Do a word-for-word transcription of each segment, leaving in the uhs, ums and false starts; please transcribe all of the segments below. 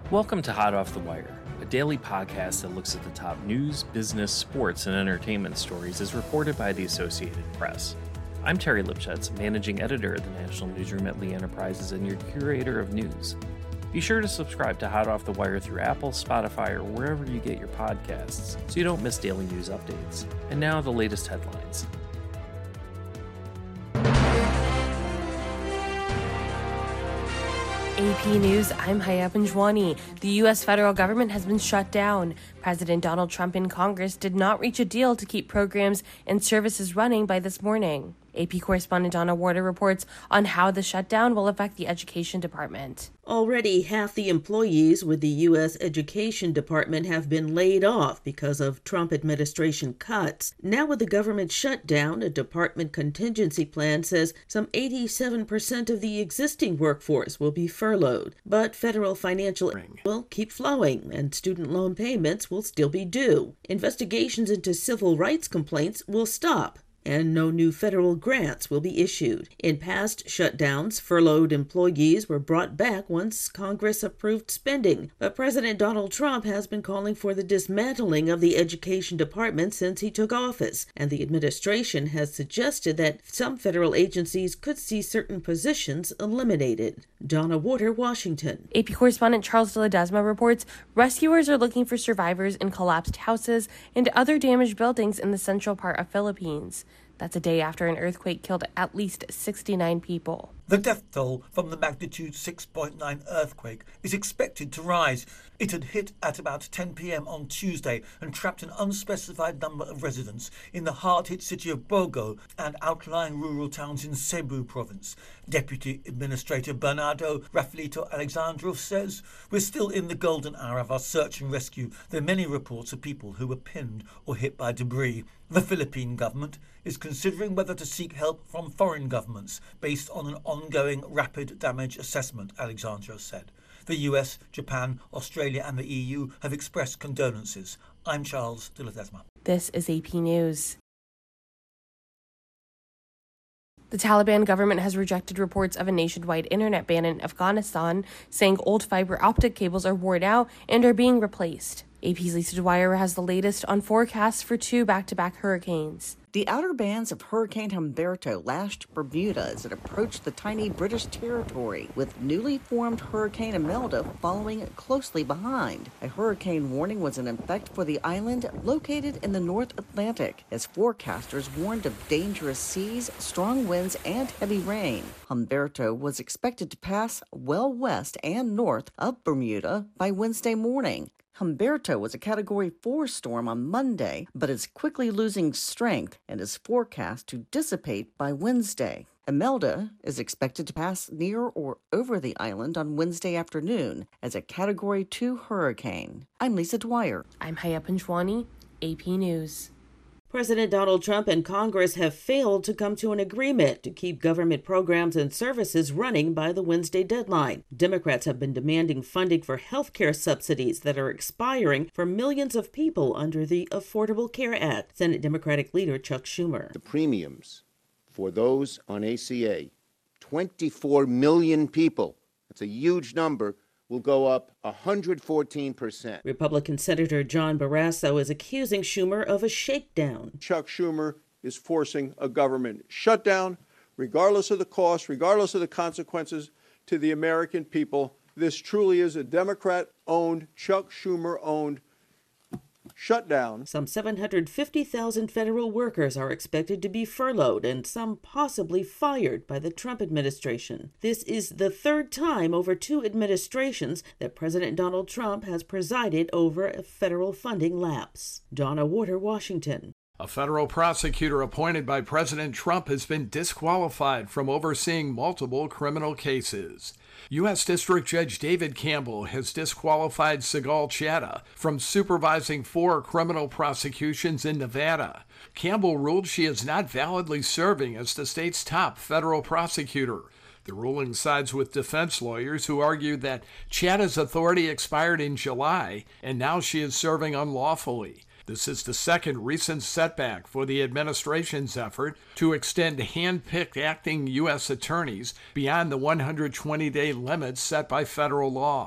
Welcome to Hot Off the Wire, a daily podcast that looks at the top news, business, sports, and entertainment stories as reported by the Associated Press. I'm Terry Lipschutz, managing editor at the National Newsroom at Lee Enterprises and your curator of news. Be sure to subscribe to Hot Off the Wire through Apple, Spotify, or wherever you get your podcasts so you don't miss daily news updates. And now the latest headlines. A P News, I'm Haya Panjwani. The U S federal government has been shut down. President Donald Trump and Congress did not reach a deal to keep programs and services running by this morning. A P correspondent Donna Warder reports on how the shutdown will affect the Education Department. Already, half the employees with the U S Education Department have been laid off because of Trump administration cuts. Now with the government shutdown, a department contingency plan says some eighty-seven percent of the existing workforce will be furloughed. But federal financial aid will keep flowing, and student loan payments will still be due. Investigations into civil rights complaints will stop, and no new federal grants will be issued. In past shutdowns, furloughed employees were brought back once Congress approved spending. But President Donald Trump has been calling for the dismantling of the Education Department since he took office, and the administration has suggested that some federal agencies could see certain positions eliminated. Donna Warder, Washington. A P correspondent Charles de Ledesma reports rescuers are looking for survivors in collapsed houses and other damaged buildings in the central part of Philippines. That's a day after an earthquake killed at least sixty-nine people. The death toll from the magnitude six point nine earthquake is expected to rise. It had hit at about ten p.m. on Tuesday and trapped an unspecified number of residents in the hard-hit city of Bogo and outlying rural towns in Cebu province. Deputy Administrator Bernardo Rafaelito Alexandrov says, "We're still in the golden hour of our search and rescue. There are many reports of people who were pinned or hit by debris." The Philippine government is considering whether to seek help from foreign governments based on an ongoing rapid damage assessment, Alexandrov said. The U S, Japan, Australia and the E U have expressed condolences. I'm Charles de Ledesma. This is A P News. The Taliban government has rejected reports of a nationwide internet ban in Afghanistan, saying old fiber optic cables are worn out and are being replaced. A P's Lisa Dwyer has the latest on forecasts for two back-to-back hurricanes. The outer bands of Hurricane Humberto lashed Bermuda as it approached the tiny British territory, with newly formed Hurricane Imelda following closely behind. A hurricane warning was in effect for the island located in the North Atlantic, as forecasters warned of dangerous seas, strong winds, and heavy rain. Humberto was expected to pass well west and north of Bermuda by Wednesday morning. Humberto was a Category four storm on Monday, but is quickly losing strength and is forecast to dissipate by Wednesday. Imelda is expected to pass near or over the island on Wednesday afternoon as a Category two hurricane. I'm Lisa Dwyer. I'm Haya Panjwani, A P News. President Donald Trump and Congress have failed to come to an agreement to keep government programs and services running by the Wednesday deadline. Democrats have been demanding funding for health care subsidies that are expiring for millions of people under the Affordable Care Act. Senate Democratic leader Chuck Schumer. The premiums for those on A C A, twenty-four million people, that's a huge number, will go up one hundred fourteen percent. Republican Senator John Barrasso is accusing Schumer of a shakedown. Chuck Schumer is forcing a government shutdown, regardless of the cost, regardless of the consequences to the American people. This truly is a Democrat-owned, Chuck Schumer-owned shutdown. Some seven hundred fifty thousand federal workers are expected to be furloughed and some possibly fired by the Trump administration. This is the third time over two administrations that President Donald Trump has presided over a federal funding lapse. Donna Warder, Washington. A federal prosecutor appointed by President Trump has been disqualified from overseeing multiple criminal cases. U S District Judge David Campbell has disqualified Sigal Chattah from supervising four criminal prosecutions in Nevada. Campbell ruled she is not validly serving as the state's top federal prosecutor. The ruling sides with defense lawyers who argued that Chattah's authority expired in July and now she is serving unlawfully. This is the second recent setback for the administration's effort to extend hand-picked acting U S attorneys beyond the one hundred twenty day limit set by federal law.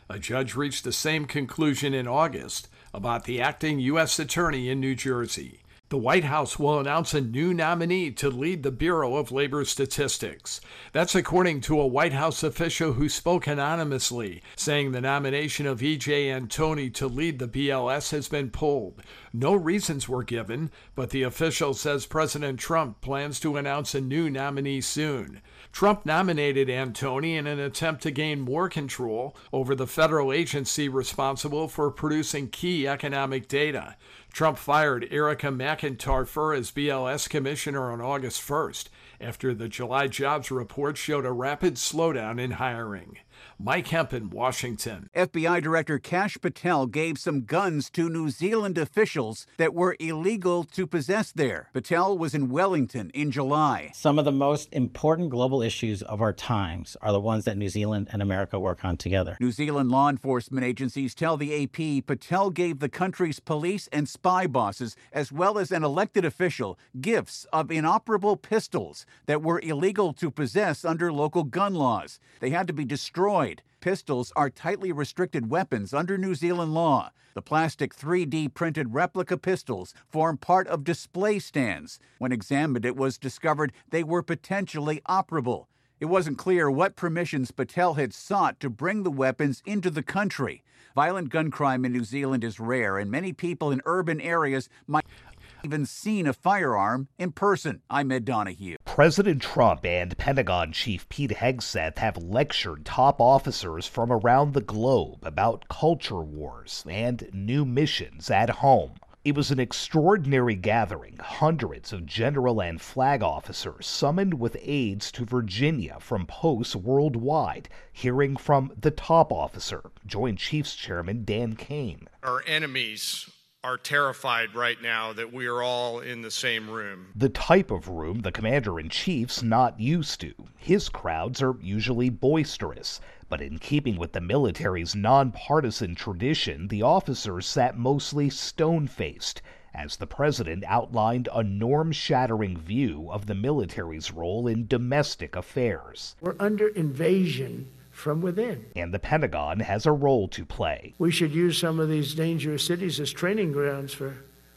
A judge reached the same conclusion in August about the acting U S attorney in New Jersey. The White House will announce a new nominee to lead the Bureau of Labor Statistics. That's according to a White House official who spoke anonymously, saying the nomination of E J Antoni to lead the B L S has been pulled. No reasons were given, but the official says President Trump plans to announce a new nominee soon. Trump nominated Antoni in an attempt to gain more control over the federal agency responsible for producing key economic data. Trump fired Erica McIntyre as B L S commissioner on August first, after the July jobs report showed a rapid slowdown in hiring. Mike Hempen, Washington. F B I Director Kash Patel gave some guns to New Zealand officials that were illegal to possess there. Patel was in Wellington in July. Some of the most important global issues of our times are the ones that New Zealand and America work on together. New Zealand law enforcement agencies tell the A P Patel gave the country's police and spy bosses, as well as an elected official, gifts of inoperable pistols that were illegal to possess under local gun laws. They had to be destroyed. Pistols are tightly restricted weapons under New Zealand law. The plastic three D printed replica pistols form part of display stands. When examined, it was discovered they were potentially operable. It wasn't clear what permissions Patel had sought to bring the weapons into the country. Violent gun crime in New Zealand is rare, and many people in urban areas might even seen a firearm in person. I'm Ed Donahue. President Trump and Pentagon Chief Pete Hegseth have lectured top officers from around the globe about culture wars and new missions at home. It was an extraordinary gathering. Hundreds of general and flag officers summoned with aides to Virginia from posts worldwide, hearing from the top officer, Joint Chiefs Chairman Dan Kane. Our enemies are terrified right now that we are all in the same room. The type of room the commander-in-chief's not used to. His crowds are usually boisterous, but in keeping with the military's nonpartisan tradition, the officers sat mostly stone-faced, as the president outlined a norm-shattering view of the military's role in domestic affairs. We're under invasion from within. And the Pentagon has a role to play. We should use some of these dangerous cities as training grounds for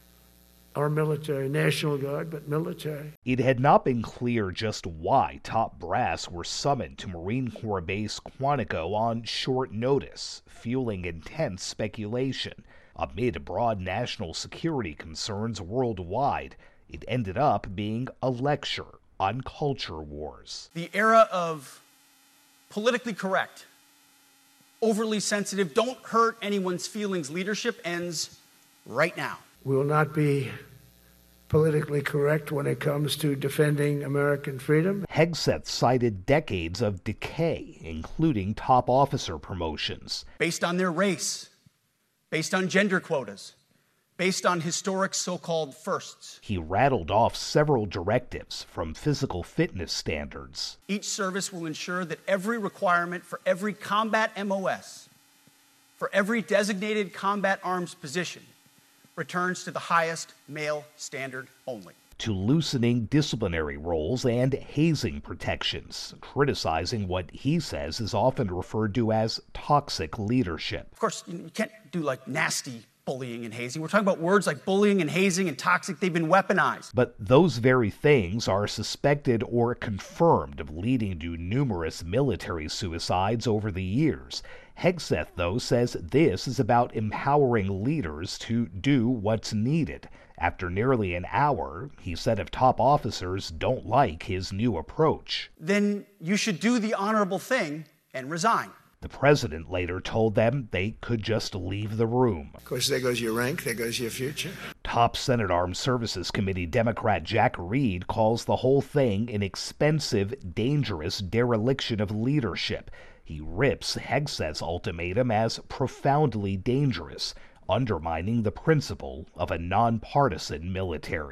our military, National Guard, but military. It had not been clear just why top brass were summoned to Marine Corps Base Quantico on short notice, fueling intense speculation. Amid broad national security concerns worldwide, it ended up being a lecture on culture wars. The era of politically correct, overly sensitive, don't hurt anyone's feelings leadership ends right now. We will not be politically correct when it comes to defending American freedom. Hegseth cited decades of decay, including top officer promotions. Based on their race, based on gender quotas, based on historic so-called firsts. He rattled off several directives, from physical fitness standards. Each service will ensure that every requirement for every combat M O S, for every designated combat arms position, returns to the highest male standard only. To loosening disciplinary roles and hazing protections, criticizing what he says is often referred to as toxic leadership. Of course, you can't do like nasty bullying and hazing. We're talking about words like bullying and hazing and toxic. They've been weaponized. But those very things are suspected or confirmed of leading to numerous military suicides over the years. Hegseth, though, says this is about empowering leaders to do what's needed. After nearly an hour, he said if top officers don't like his new approach, then you should do the honorable thing and resign. The president later told them they could just leave the room. Of course, there goes your rank, there goes your future. Top Senate Armed Services Committee Democrat Jack Reed calls the whole thing an expensive, dangerous dereliction of leadership. He rips Hegseth's ultimatum as profoundly dangerous, undermining the principle of a nonpartisan military.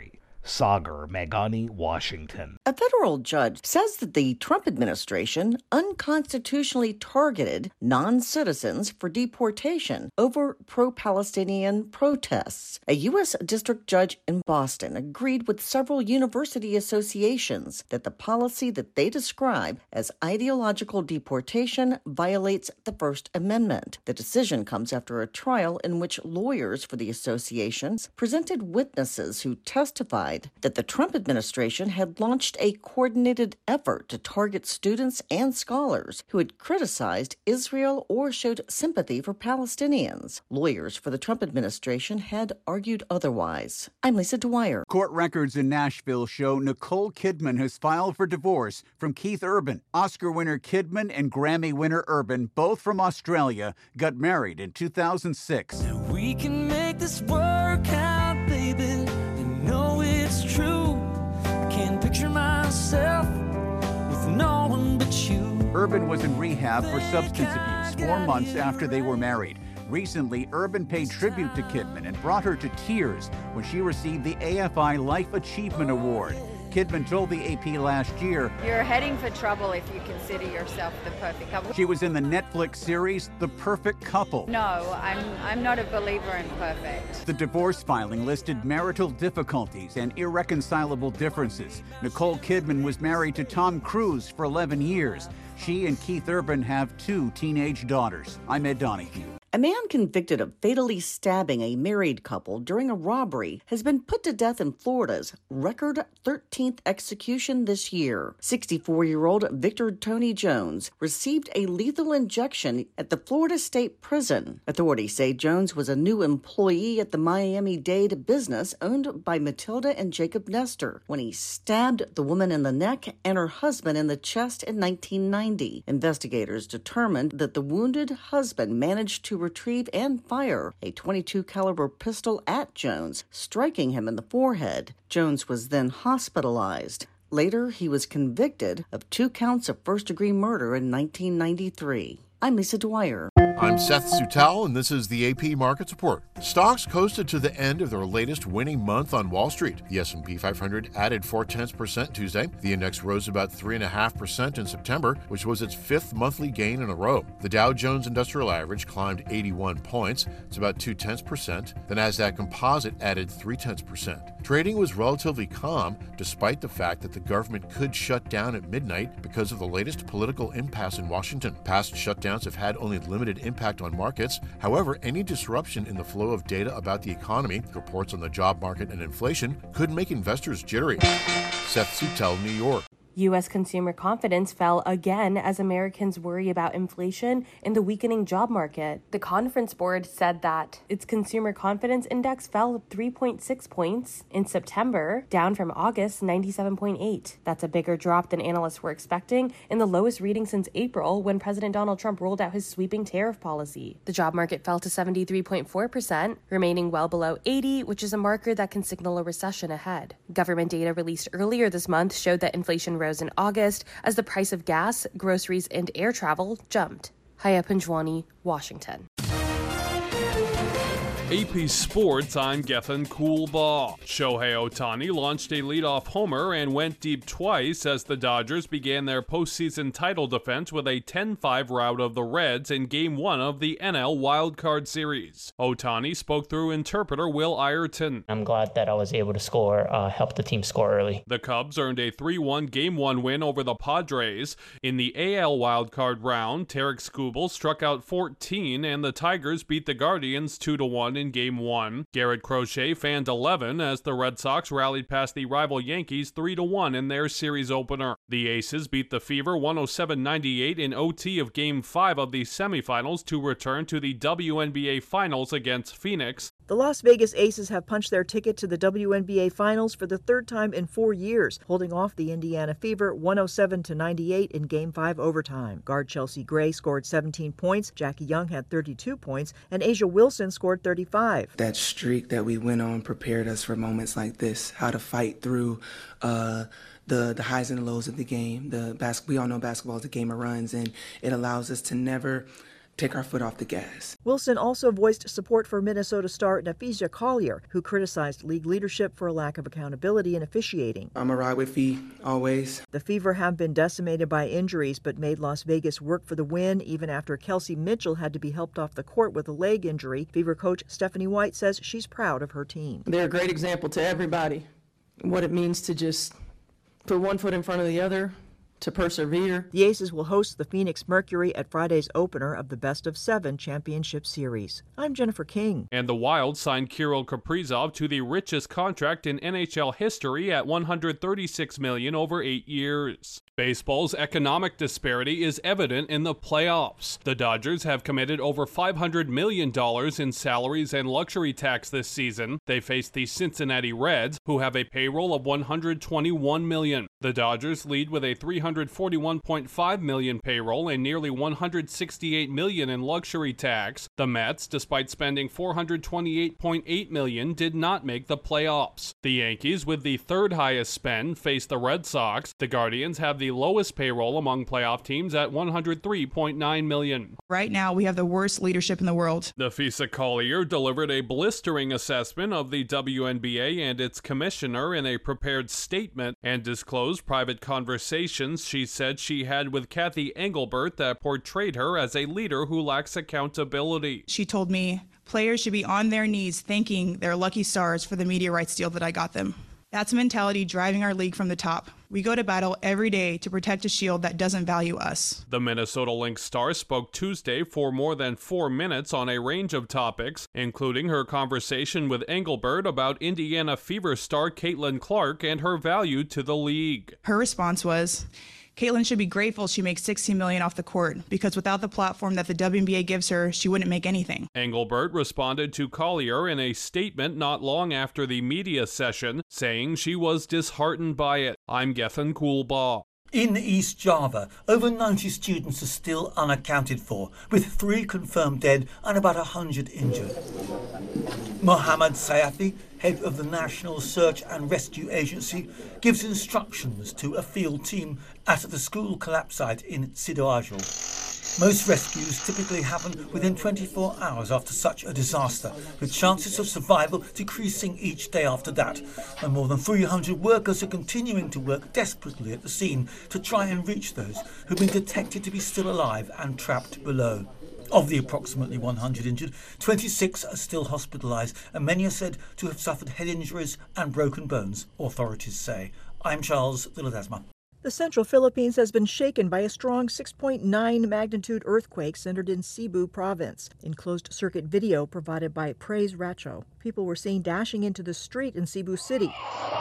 Sagar Meghani, Washington. A federal judge says that the Trump administration unconstitutionally targeted non-citizens for deportation over pro-Palestinian protests. A U S district judge in Boston agreed with several university associations that the policy that they describe as ideological deportation violates the First Amendment. The decision comes after a trial in which lawyers for the associations presented witnesses who testified that the Trump administration had launched a coordinated effort to target students and scholars who had criticized Israel or showed sympathy for Palestinians. Lawyers for the Trump administration had argued otherwise. I'm Lisa Dwyer. Court records in Nashville show Nicole Kidman has filed for divorce from Keith Urban. Oscar winner Kidman and Grammy winner Urban, both from Australia, got married in two thousand six. We can make this work out, baby. You know it's true. I can't picture myself with no one but you. Urban was in rehab for substance abuse four months after they were married. Recently, Urban paid tribute to Kidman and brought her to tears when she received the A F I Life Achievement Award. Kidman told the A P last year, "You're heading for trouble if you consider yourself the perfect couple." She was in the Netflix series The Perfect Couple. No, I'm I'm not a believer in perfect. The divorce filing listed marital difficulties and irreconcilable differences. Nicole Kidman was married to Tom Cruise for eleven years. She and Keith Urban have two teenage daughters. I'm Ed Donahue. A man convicted of fatally stabbing a married couple during a robbery has been put to death in Florida's record thirteenth execution this year. sixty-four-year-old Victor Tony Jones received a lethal injection at the Florida State Prison. Authorities say Jones was a new employee at the Miami-Dade business owned by Matilda and Jacob Nestor when he stabbed the woman in the neck and her husband in the chest in nineteen ninety. Investigators determined that the wounded husband managed to retrieve and fire a twenty-two caliber pistol at Jones, striking him in the forehead. Jones was then hospitalized. Later, he was convicted of two counts of first-degree murder in nineteen ninety-three. I'm Lisa Dwyer. I'm Seth Sutel, and this is the A P Markets Report. Stocks coasted to the end of their latest winning month on Wall Street. The S and P five hundred added four tenths percent Tuesday. The index rose about three point five percent in September, which was its fifth monthly gain in a row. The Dow Jones Industrial Average climbed eighty-one points. It's about two tenths percent. The Nasdaq Composite added three tenths percent. Trading was relatively calm, despite the fact that the government could shut down at midnight because of the latest political impasse in Washington. Past shutdowns have had only limited impact on markets. However, any disruption in the flow of data about the economy, reports on the job market and inflation, could make investors jittery. Seth Sutel, New York. U S consumer confidence fell again as Americans worry about inflation and the weakening job market. The Conference Board said that its consumer confidence index fell three point six points in September, down from August's ninety-seven point eight. That's a bigger drop than analysts were expecting, and the lowest reading since April when President Donald Trump rolled out his sweeping tariff policy. The job market fell to seventy-three point four percent, remaining well below eighty, which is a marker that can signal a recession ahead. Government data released earlier this month showed that inflation rose in August as the price of gas, groceries, and air travel jumped. Haya Panjwani, Washington. A P Sports, I'm Gethin Coolbaugh. Shohei Ohtani launched a leadoff homer and went deep twice as the Dodgers began their postseason title defense with a ten five rout of the Reds in Game one of the N L Wild Card Series. Ohtani spoke through interpreter Will Ireton. I'm glad that I was able to score, uh, help the team score early. The Cubs earned a three one Game one win over the Padres. In the A L Wild Card round, Tarek Skubal struck out fourteen and the Tigers beat the Guardians two to one in Game one. Garrett Crochet fanned eleven as the Red Sox rallied past the rival Yankees three to one in their series opener. The Aces beat the Fever one oh seven ninety-eight in O T of Game five of the semifinals to return to the W N B A Finals against Phoenix. The Las Vegas Aces have punched their ticket to the W N B A Finals for the third time in four years, holding off the Indiana Fever one oh seven to ninety-eight in Game five overtime. Guard Chelsea Gray scored seventeen points, Jackie Young had thirty-two points, and Asia Wilson scored thirty-five. That streak that we went on prepared us for moments like this, how to fight through uh, the the highs and the lows of the game. The bas- we all know basketball is a game of runs, and it allows us to never take our foot off the gas. Wilson also voiced support for Minnesota star Napheesa Collier, who criticized league leadership for a lack of accountability in officiating. I'm a ride with Fee, always. The Fever have been decimated by injuries, but made Las Vegas work for the win, even after Kelsey Mitchell had to be helped off the court with a leg injury. Fever coach Stephanie White says she's proud of her team. They're a great example to everybody, what it means to just put one foot in front of the other, to persevere. The Aces will host the Phoenix Mercury at Friday's opener of the Best of Seven Championship Series. I'm Jennifer King. And the Wild signed Kirill Kaprizov to the richest contract in N H L history at one hundred thirty-six million dollars over eight years. Baseball's economic disparity is evident in the playoffs. The Dodgers have committed over five hundred million dollars in salaries and luxury tax this season. They face the Cincinnati Reds, who have a payroll of one hundred twenty-one million dollars. The Dodgers lead with a three hundred forty-one point five million dollars payroll and nearly one hundred sixty-eight million dollars in luxury tax. The Mets, despite spending four hundred twenty-eight point eight million dollars, did not make the playoffs. The Yankees, with the third highest spend, face the Red Sox. The Guardians have the lowest payroll among playoff teams at one hundred three point nine million dollars. Right now, we have the worst leadership in the world. Napheesa Collier delivered a blistering assessment of the W N B A and its commissioner in a prepared statement and disclosed private conversations she said she had with Kathy Engelbert that portrayed her as a leader who lacks accountability. She told me players should be on their knees thanking their lucky stars for the media rights deal that I got them. That's a mentality driving our league from the top. We go to battle every day to protect a shield that doesn't value us. The Minnesota Lynx star spoke Tuesday for more than four minutes on a range of topics, including her conversation with Engelbert about Indiana Fever star Caitlin Clark and her value to the league. Her response was, Caitlin should be grateful she makes sixteen million dollars off the court, because without the platform that the W N B A gives her, she wouldn't make anything. Engelbert responded to Collier in a statement not long after the media session, saying she was disheartened by it. I'm Gethin Coolbaugh. In East Java, over ninety students are still unaccounted for, with three confirmed dead and about one hundred injured. Mohammed Sayafi, head of the National Search and Rescue Agency, gives instructions to a field team at the school collapse site in Sidoarjo. Most rescues typically happen within twenty-four hours after such a disaster, with chances of survival decreasing each day after that. And more than three hundred workers are continuing to work desperately at the scene to try and reach those who've been detected to be still alive and trapped below. Of the approximately one hundred injured, twenty-six are still hospitalised, and many are said to have suffered head injuries and broken bones, authorities say. I'm Charles de Ledesma. The central Philippines has been shaken by a strong six point nine magnitude earthquake centered in Cebu province. In closed-circuit video provided by Praise Racho, people were seen dashing into the street in Cebu City.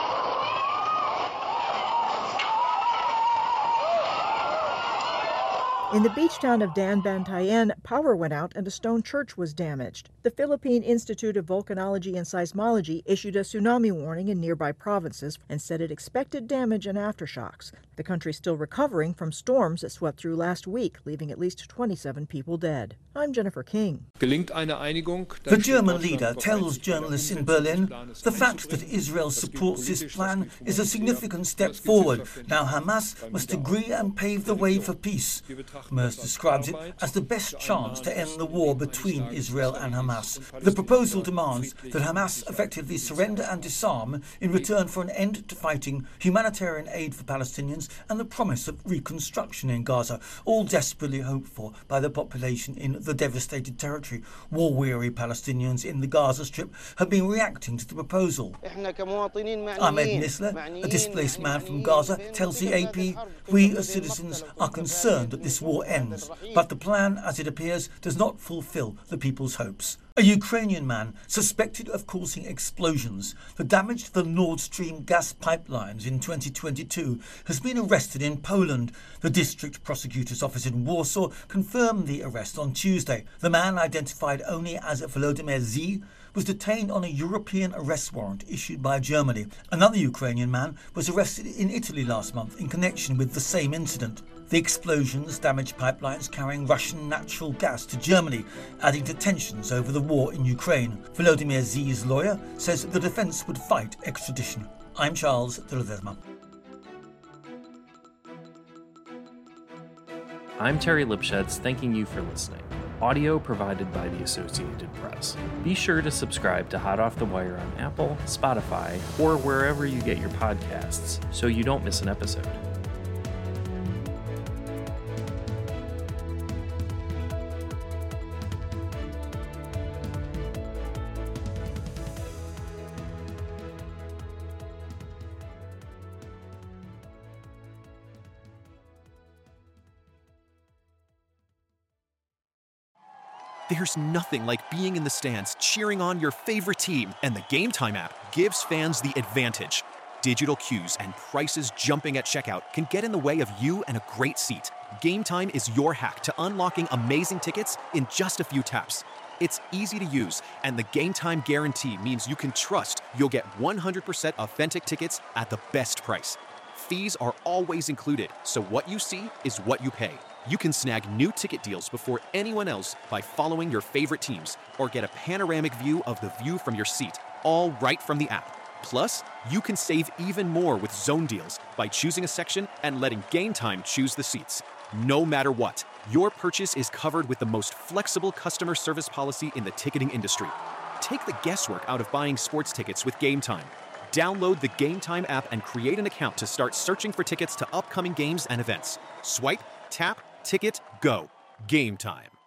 In the beach town of Danbantayan, power went out and a stone church was damaged. The Philippine Institute of Volcanology and Seismology issued a tsunami warning in nearby provinces and said it expected damage and aftershocks. The country is still recovering from storms that swept through last week, leaving at least twenty-seven people dead. I'm Jennifer King. The German leader tells journalists in Berlin the fact that Israel supports his plan is a significant step forward. Now Hamas must agree and pave the way for peace. Merz describes it as the best chance to end the war between Israel and Hamas. The proposal demands that Hamas effectively surrender and disarm in return for an end to fighting, humanitarian aid for Palestinians, and the promise of reconstruction in Gaza, all desperately hoped for by the population in the devastated territory. War-weary Palestinians in the Gaza Strip have been reacting to the proposal. Ahmed Nisler, a displaced man from Gaza, tells the A P, "We as citizens are concerned that this war ends, but the plan, as it appears, does not fulfill the people's hopes." A Ukrainian man suspected of causing explosions that damaged the Nord Stream gas pipelines in twenty twenty-two has been arrested in Poland. The district prosecutor's office in Warsaw confirmed the arrest on Tuesday. The man, identified only as Volodymyr Z, was detained on a European arrest warrant issued by Germany. Another Ukrainian man was arrested in Italy last month in connection with the same incident. The explosions damaged pipelines carrying Russian natural gas to Germany, adding to tensions over the war in Ukraine. Volodymyr Z's lawyer says the defence would fight extradition. I'm Charles de Ledesma. I'm Terry Lipschutz, thanking you for listening. Audio provided by the Associated Press. Be sure to subscribe to Hot Off the Wire on Apple, Spotify, or wherever you get your podcasts so you don't miss an episode. There's nothing like being in the stands cheering on your favorite team, and the Game Time app gives fans the advantage. Digital cues and prices jumping at checkout can get in the way of you and a great seat. Game Time is your hack to unlocking amazing tickets in just a few taps. It's easy to use, and the Game Time guarantee means you can trust you'll get one hundred percent authentic tickets at the best price. Fees are always included, so what you see is what you pay. You can snag new ticket deals before anyone else by following your favorite teams, or get a panoramic view of the view from your seat, all right from the app. Plus, you can save even more with zone deals by choosing a section and letting Game Time choose the seats. No matter what, your purchase is covered with the most flexible customer service policy in the ticketing industry. Take the guesswork out of buying sports tickets with Game Time. Download the Game Time app and create an account to start searching for tickets to upcoming games and events. Swipe, tap, ticket, go. Game Time.